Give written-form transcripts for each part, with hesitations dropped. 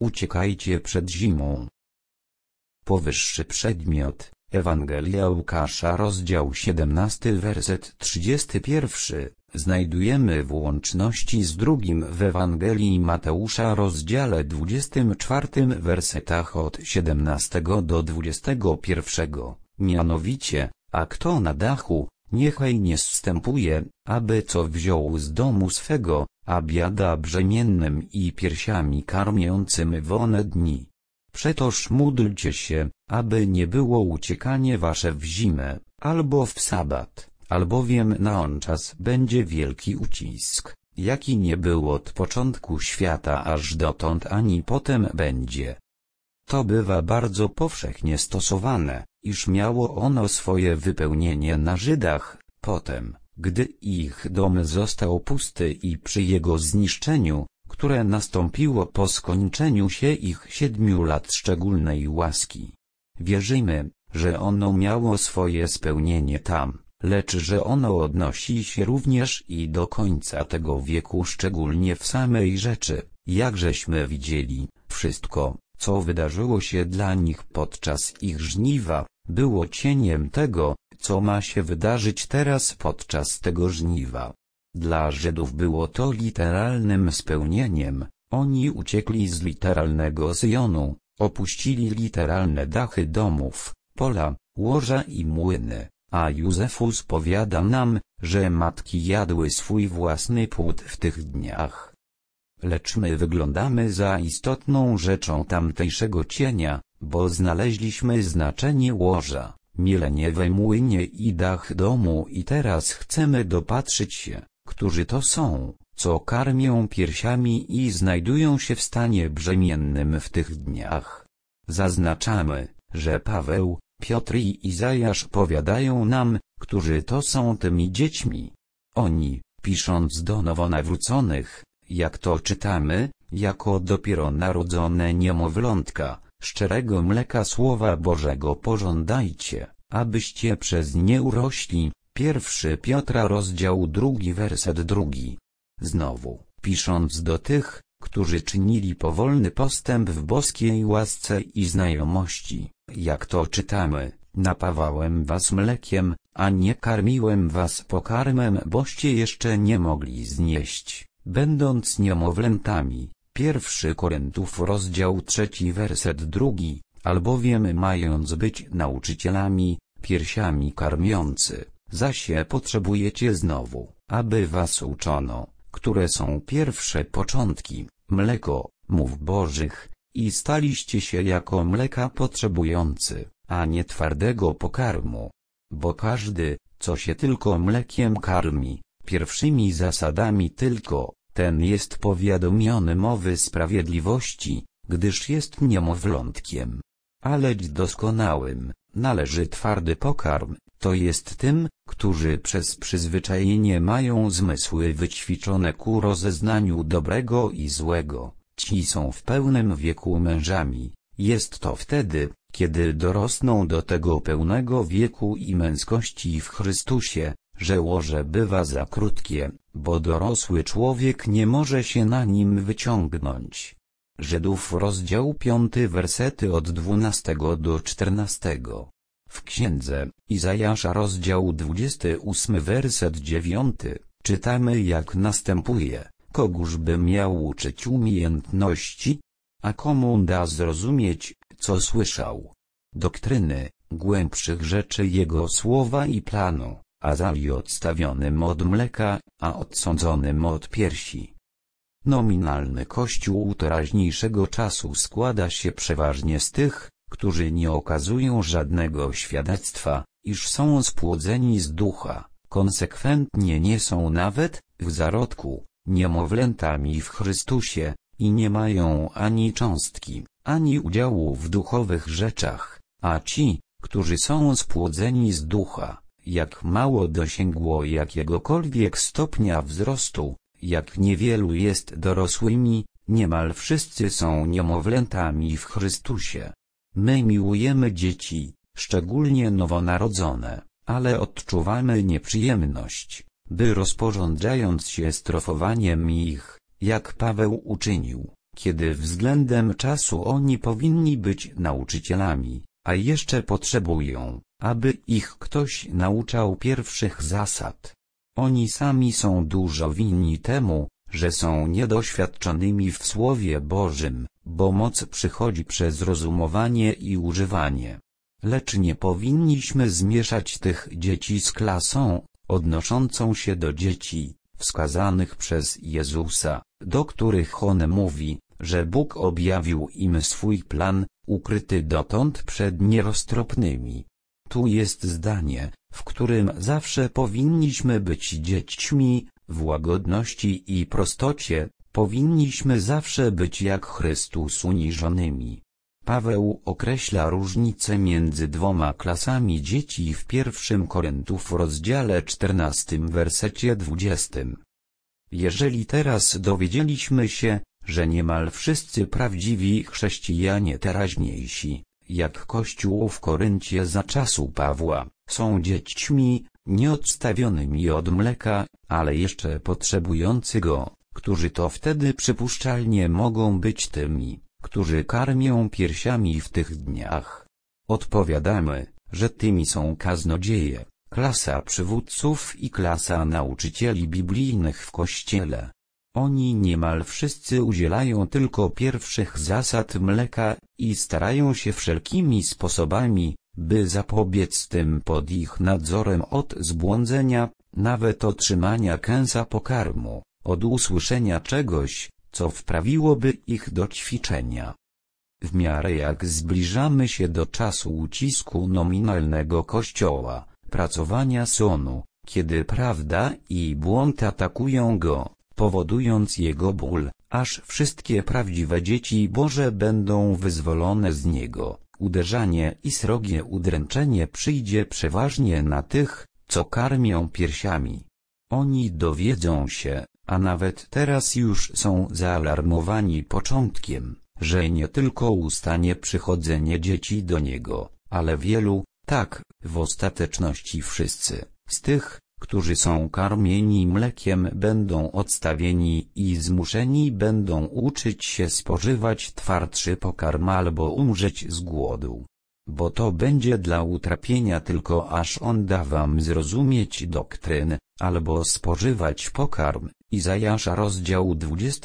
uciekajcie przed zimą. Powyższy przedmiot, Ewangelia Łukasza rozdział 17 werset 31, znajdujemy w łączności z drugim w Ewangelii Mateusza rozdziale 24 wersetach od 17 do 21, mianowicie, a kto na dachu, niechaj nie zstępuje, aby co wziął z domu swego, a biada brzemiennym i piersiami karmiącym w one dni. Przetoż módlcie się, aby nie było uciekanie wasze w zimę, albo w sabat, albowiem na on czas będzie wielki ucisk, jaki nie był od początku świata aż dotąd ani potem będzie. To bywa bardzo powszechnie stosowane, iż miało ono swoje wypełnienie na Żydach, potem, gdy ich dom został pusty i przy jego zniszczeniu, które nastąpiło po skończeniu się ich 7 lat szczególnej łaski. Wierzymy, że ono miało swoje spełnienie tam, lecz że ono odnosi się również i do końca tego wieku, szczególnie w samej rzeczy, jakżeśmy widzieli, wszystko, co wydarzyło się dla nich podczas ich żniwa, było cieniem tego, co ma się wydarzyć teraz podczas tego żniwa. Dla Żydów było to literalnym spełnieniem, oni uciekli z literalnego Syjonu, opuścili literalne dachy domów, pola, łoża i młyny, a Józefus powiada nam, że matki jadły swój własny płód w tych dniach. Lecz my wyglądamy za istotną rzeczą tamtejszego cienia, bo znaleźliśmy znaczenie łoża, mielenie we młynie i dach domu i teraz chcemy dopatrzyć się, którzy to są, co karmią piersiami i znajdują się w stanie brzemiennym w tych dniach. Zaznaczamy, że Paweł, Piotr i Izajasz powiadają nam, którzy to są tymi dziećmi. Oni, pisząc do nowonawróconych, jak to czytamy, jako dopiero narodzone niemowlątka, szczerego mleka Słowa Bożego pożądajcie, abyście przez nie urośli. 1 Piotra rozdział 2 werset 2. Znowu, pisząc do tych, którzy czynili powolny postęp w boskiej łasce i znajomości, jak to czytamy, napawałem was mlekiem, a nie karmiłem was pokarmem, boście jeszcze nie mogli znieść, będąc niemowlętami. 1 Koryntiów rozdział 3 werset 2, albowiem mając być nauczycielami, piersiami karmiący, zaś potrzebujecie znowu, aby was uczono, które są pierwsze początki, mleko, mów Bożych, i staliście się jako mleka potrzebujący, a nie twardego pokarmu. Bo każdy, co się tylko mlekiem karmi, pierwszymi zasadami tylko, ten jest powiadomiony mowy sprawiedliwości, gdyż jest niemowlątkiem. Aleć doskonałym należy twardy pokarm, to jest tym, którzy przez przyzwyczajenie mają zmysły wyćwiczone ku rozeznaniu dobrego i złego, ci są w pełnym wieku mężami. Jest to wtedy, kiedy dorosną do tego pełnego wieku i męskości w Chrystusie, że łoże bywa za krótkie, bo dorosły człowiek nie może się na nim wyciągnąć. Żydów rozdział 5 wersety od 12 do 14. W księdze Izajasza rozdział 28 werset 9 czytamy jak następuje: kogóż by miał uczyć umiejętności? A komu da zrozumieć, co słyszał? Doktryny, głębszych rzeczy jego słowa i planu, a zali odstawionym od mleka, a odsądzonym od piersi. Nominalny Kościół teraźniejszego czasu składa się przeważnie z tych, którzy nie okazują żadnego świadectwa, iż są spłodzeni z ducha, konsekwentnie nie są nawet, w zarodku, niemowlętami w Chrystusie, i nie mają ani cząstki, ani udziału w duchowych rzeczach, a ci, którzy są spłodzeni z ducha, jak mało dosięgło jakiegokolwiek stopnia wzrostu, jak niewielu jest dorosłymi, niemal wszyscy są niemowlętami w Chrystusie. My miłujemy dzieci, szczególnie nowonarodzone, ale odczuwamy nieprzyjemność, by rozporządzając się strofowaniem ich, jak Paweł uczynił, kiedy względem czasu oni powinni być nauczycielami, a jeszcze potrzebują, aby ich ktoś nauczał pierwszych zasad. Oni sami są dużo winni temu, że są niedoświadczonymi w Słowie Bożym, bo moc przychodzi przez rozumowanie i używanie. Lecz nie powinniśmy zmieszać tych dzieci z klasą, odnoszącą się do dzieci, wskazanych przez Jezusa, do których On mówi, że Bóg objawił im swój plan, ukryty dotąd przed nieroztropnymi. Tu jest zdanie, w którym zawsze powinniśmy być dziećmi, w łagodności i prostocie, powinniśmy zawsze być jak Chrystus uniżonymi. Paweł określa różnicę między dwoma klasami dzieci w 1 Koryntiów rozdziale 14 wersecie 20. Jeżeli teraz dowiedzieliśmy się, że niemal wszyscy prawdziwi chrześcijanie teraźniejsi, jak Kościół w Koryncie za czasu Pawła, są dziećmi, nieodstawionymi od mleka, ale jeszcze potrzebujący go, którzy to wtedy przypuszczalnie mogą być tymi, którzy karmią piersiami w tych dniach. Odpowiadamy, że tymi są kaznodzieje, klasa przywódców i klasa nauczycieli biblijnych w Kościele. Oni niemal wszyscy udzielają tylko pierwszych zasad mleka i starają się wszelkimi sposobami, by zapobiec tym pod ich nadzorem od zbłądzenia, nawet otrzymania kęsa pokarmu, od usłyszenia czegoś, co wprawiłoby ich do ćwiczenia. W miarę jak zbliżamy się do czasu ucisku nominalnego Kościoła, pracowania sonu, kiedy prawda i błąd atakują go, powodując jego ból, aż wszystkie prawdziwe dzieci Boże będą wyzwolone z niego, uderzanie i srogie udręczenie przyjdzie przeważnie na tych, co karmią piersiami. Oni dowiedzą się, a nawet teraz już są zaalarmowani początkiem, że nie tylko ustanie przychodzenie dzieci do Niego, ale wielu, tak, w ostateczności wszyscy, z tych, którzy są karmieni mlekiem, będą odstawieni i zmuszeni będą uczyć się spożywać twardszy pokarm albo umrzeć z głodu. Bo to będzie dla utrapienia tylko aż On da wam zrozumieć doktryn, albo spożywać pokarm. Izajasza rozdział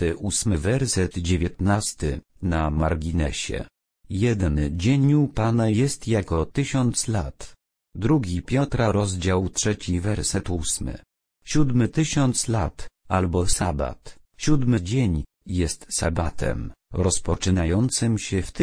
28 werset 19, na marginesie. Jeden dzień u Pana jest jako 1000 lat. 2 Piotra rozdział 3 werset 8. 7 1000 lat, albo sabat, 7 dzień, jest sabatem, rozpoczynającym się w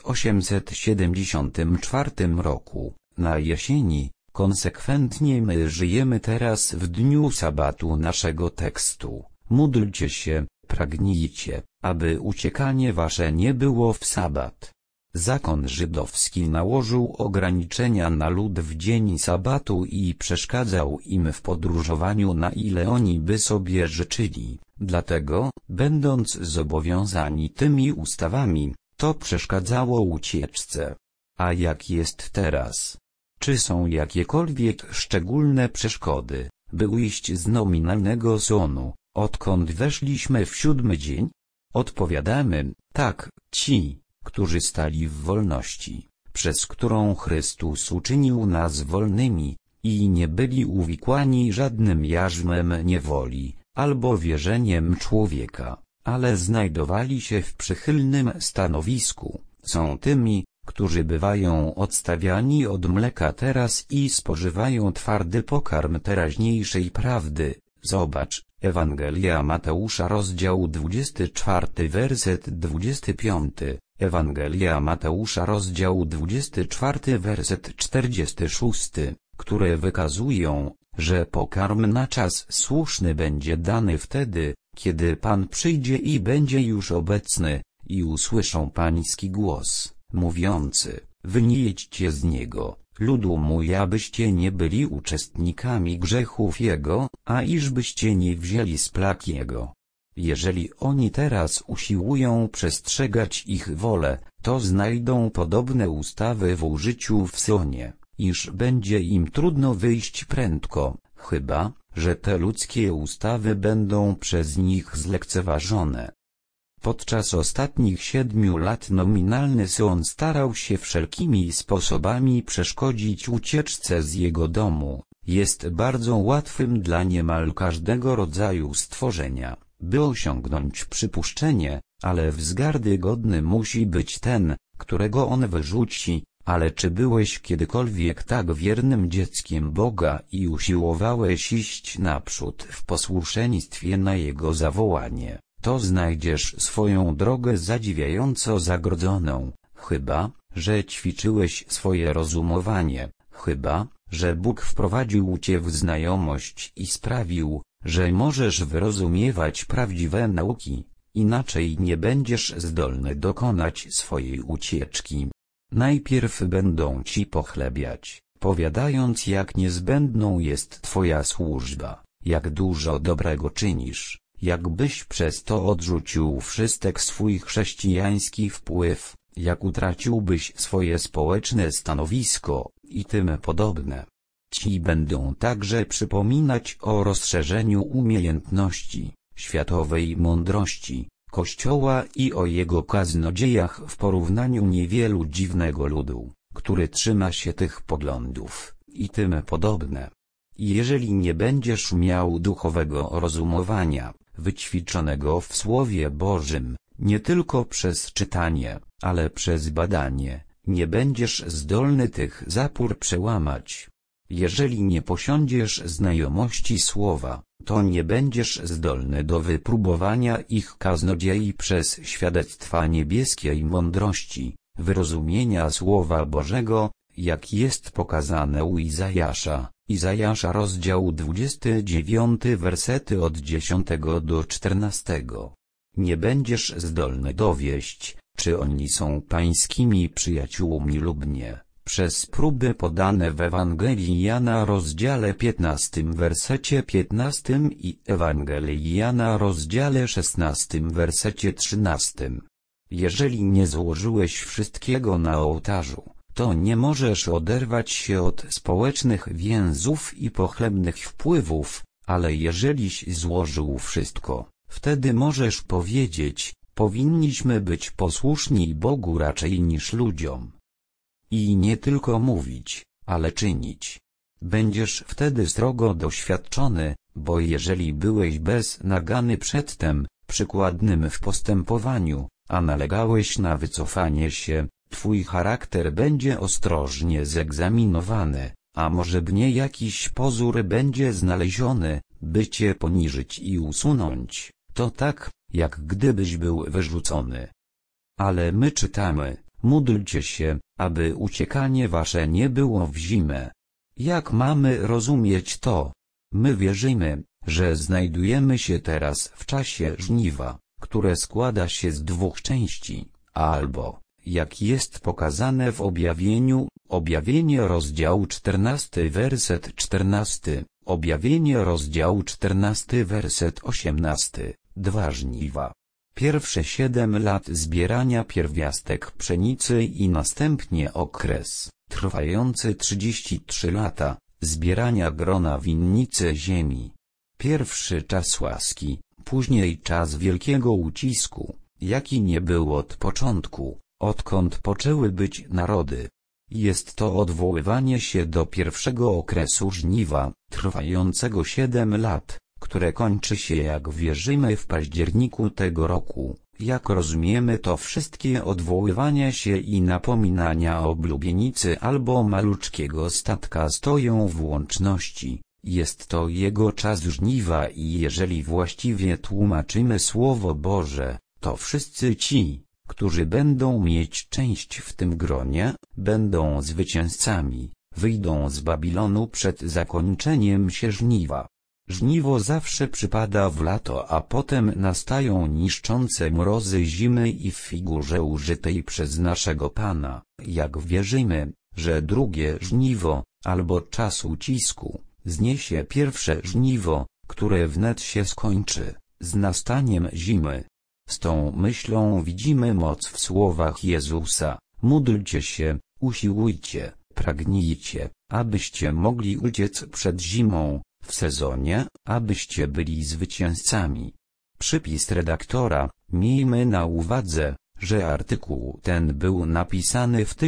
1874 roku, na jesieni. Konsekwentnie my żyjemy teraz w dniu sabatu naszego tekstu. Módlcie się, pragnijcie, aby uciekanie wasze nie było w sabat. Zakon żydowski nałożył ograniczenia na lud w dzień sabatu i przeszkadzał im w podróżowaniu, na ile oni by sobie życzyli. Dlatego, będąc zobowiązani tymi ustawami, to przeszkadzało ucieczce. A jak jest teraz? Czy są jakiekolwiek szczególne przeszkody, by ujść z nominalnego sonu, odkąd weszliśmy w 7 dzień? Odpowiadamy, tak, ci, którzy stali w wolności, przez którą Chrystus uczynił nas wolnymi, i nie byli uwikłani żadnym jarzmem niewoli, albo wierzeniem człowieka, ale znajdowali się w przychylnym stanowisku, są tymi, którzy bywają odstawiani od mleka teraz i spożywają twardy pokarm teraźniejszej prawdy. Zobacz, Ewangelia Mateusza rozdział 24 werset 25, Ewangelia Mateusza rozdział 24 werset 46, które wykazują, że pokarm na czas słuszny będzie dany wtedy, kiedy Pan przyjdzie i będzie już obecny, i usłyszą Pański głos, mówiący, wy nie jedźcie z Niego, ludu mój, abyście nie byli uczestnikami grzechów Jego, a iżbyście nie wzięli z plag Jego. Jeżeli oni teraz usiłują przestrzegać ich wolę, to znajdą podobne ustawy w użyciu w Sionie, iż będzie im trudno wyjść prędko, chyba, że te ludzkie ustawy będą przez nich zlekceważone. Podczas ostatnich 7 lat nominalny Sion starał się wszelkimi sposobami przeszkodzić ucieczce z jego domu. Jest bardzo łatwym dla niemal każdego rodzaju stworzenia, by osiągnąć przypuszczenie, ale wzgardy godny musi być ten, którego on wyrzuci. Ale czy byłeś kiedykolwiek tak wiernym dzieckiem Boga i usiłowałeś iść naprzód w posłuszeństwie na Jego zawołanie, to znajdziesz swoją drogę zadziwiająco zagrodzoną, chyba, że ćwiczyłeś swoje rozumowanie, chyba, że Bóg wprowadził cię w znajomość i sprawił, że możesz wyrozumiewać prawdziwe nauki, inaczej nie będziesz zdolny dokonać swojej ucieczki. Najpierw będą ci pochlebiać, powiadając, jak niezbędną jest twoja służba, jak dużo dobrego czynisz, jakbyś przez to odrzucił wszystek swój chrześcijański wpływ, jak utraciłbyś swoje społeczne stanowisko i tym podobne. Ci będą także przypominać o rozszerzeniu umiejętności, światowej mądrości Kościoła i o jego kaznodziejach w porównaniu niewielu dziwnego ludu, który trzyma się tych poglądów, i tym podobne. Jeżeli nie będziesz miał duchowego rozumowania, wyćwiczonego w Słowie Bożym, nie tylko przez czytanie, ale przez badanie, nie będziesz zdolny tych zapór przełamać. Jeżeli nie posiądziesz znajomości Słowa, to nie będziesz zdolny do wypróbowania ich kaznodziei przez świadectwa niebieskiej mądrości, wyrozumienia Słowa Bożego, jak jest pokazane u Izajasza. Izajasza rozdział 29 wersety od 10 do 14. Nie będziesz zdolny dowieść, czy oni są pańskimi przyjaciółmi lub nie, przez próby podane w Ewangelii Jana rozdziale 15 wersecie 15 i Ewangelii Jana rozdziale 16 wersecie 13. Jeżeli nie złożyłeś wszystkiego na ołtarzu, to nie możesz oderwać się od społecznych więzów i pochlebnych wpływów, ale jeżeliś złożył wszystko, wtedy możesz powiedzieć, powinniśmy być posłuszni Bogu raczej niż ludziom. I nie tylko mówić, ale czynić. Będziesz wtedy srogo doświadczony, bo jeżeli byłeś bez nagany przedtem, przykładnym w postępowaniu, a nalegałeś na wycofanie się, twój charakter będzie ostrożnie zegzaminowany, a może bnie jakiś pozór będzie znaleziony, by cię poniżyć i usunąć, to tak, jak gdybyś był wyrzucony. Ale my czytamy, módlcie się, aby uciekanie wasze nie było w zimę. Jak mamy rozumieć to? My wierzymy, że znajdujemy się teraz w czasie żniwa, które składa się z 2 części, albo, jak jest pokazane w Objawienie rozdział 14 werset 14, Objawienie rozdział 14 werset 18, 2 żniwa. Pierwsze 7 lat zbierania pierwiastek pszenicy i następnie okres, trwający 33 lata, zbierania grona winnicy ziemi. Pierwszy czas łaski, później czas wielkiego ucisku, jaki nie był od początku, odkąd poczęły być narody. Jest to odwoływanie się do pierwszego okresu żniwa, trwającego 7 lat, które kończy się, jak wierzymy, w październiku tego roku. Jak rozumiemy, to wszystkie odwoływania się i napominania o blubienicy albo maluczkiego statka stoją w łączności. Jest to jego czas żniwa i jeżeli właściwie tłumaczymy Słowo Boże, to wszyscy ci, którzy będą mieć część w tym gronie, będą zwycięzcami, wyjdą z Babilonu przed zakończeniem się żniwa. Żniwo zawsze przypada w lato, a potem nastają niszczące mrozy zimy i w figurze użytej przez naszego Pana, jak wierzymy, że drugie żniwo, albo czas ucisku, zniesie pierwsze żniwo, które wnet się skończy, z nastaniem zimy. Z tą myślą widzimy moc w słowach Jezusa, módlcie się, usiłujcie, pragnijcie, abyście mogli uciec przed zimą, w sezonie, abyście byli zwycięzcami. Przypis redaktora, Miejmy na uwadze, że artykuł ten był napisany w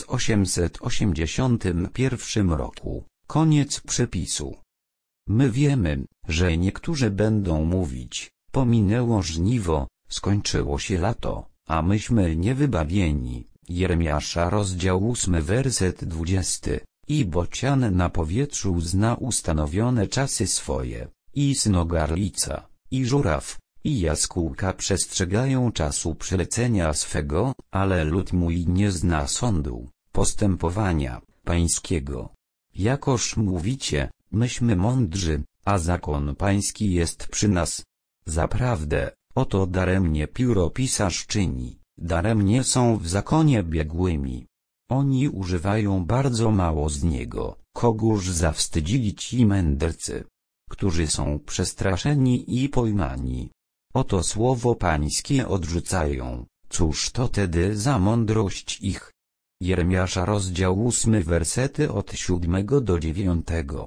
1881 roku. Koniec przepisu. My wiemy, że niektórzy będą mówić, pominęło żniwo, skończyło się lato, a myśmy niewybawieni. Jeremiasza rozdział 8 werset 20. I bocian na powietrzu zna ustanowione czasy swoje, i synogarlica, i żuraw, i jaskółka przestrzegają czasu przylecenia swego, ale lud mój nie zna sądu, postępowania pańskiego. Jakoż mówicie, myśmy mądrzy, a zakon pański jest przy nas. Zaprawdę, oto daremnie pióropisarz czyni, daremnie są w zakonie biegłymi. Oni używają bardzo mało z niego, kogóż zawstydzili ci mędrcy, którzy są przestraszeni i pojmani. Oto słowo pańskie odrzucają, cóż to tedy za mądrość ich? Jeremiasza rozdział 8 wersety od 7 do 9.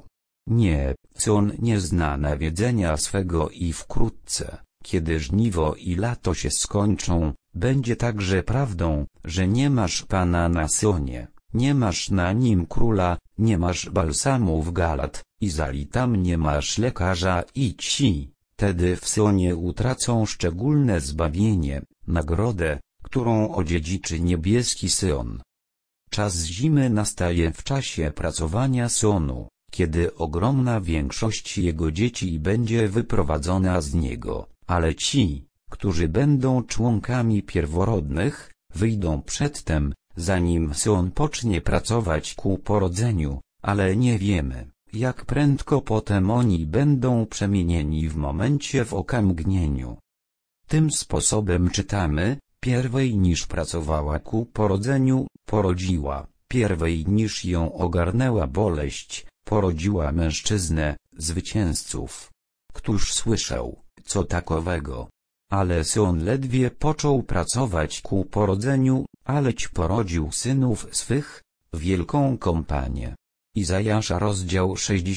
Nie, on nie zna nawiedzenia swego i wkrótce, kiedy żniwo i lato się skończą, będzie także prawdą, że nie masz Pana na Sionie, nie masz na nim króla, nie masz balsamu w Galat, i tam nie masz lekarza i ci, tedy w Sionie utracą szczególne zbawienie, nagrodę, którą odziedziczy niebieski Sion. Czas zimy nastaje w czasie pracowania Sionu, kiedy ogromna większość jego dzieci będzie wyprowadzona z niego, ale ci, którzy będą członkami pierworodnych, wyjdą przedtem, zanim Sion pocznie pracować ku porodzeniu, ale nie wiemy, jak prędko potem oni będą przemienieni w momencie w okamgnieniu. Tym sposobem czytamy, pierwej niż pracowała ku porodzeniu, porodziła, pierwej niż ją ogarnęła boleść, porodziła mężczyznę, zwycięzców. Któż słyszał, co takowego? Ale Sion ledwie począł pracować ku porodzeniu, aleć porodził synów swych, wielką kompanię. Izajasza rozdział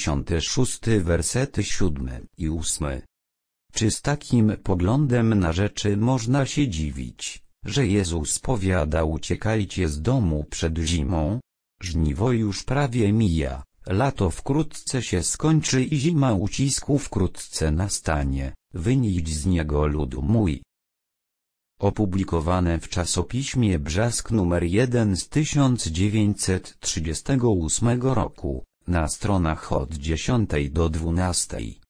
66 wersety 7 i 8. Czy z takim poglądem na rzeczy można się dziwić, że Jezus powiada uciekajcie z domu przed zimą? Żniwo już prawie mija, lato wkrótce się skończy i zima ucisku wkrótce nastanie, wyjdź z niego ludu mój. Opublikowane w czasopiśmie Brzask nr 1 z 1938 roku, na stronach od 10 do 12.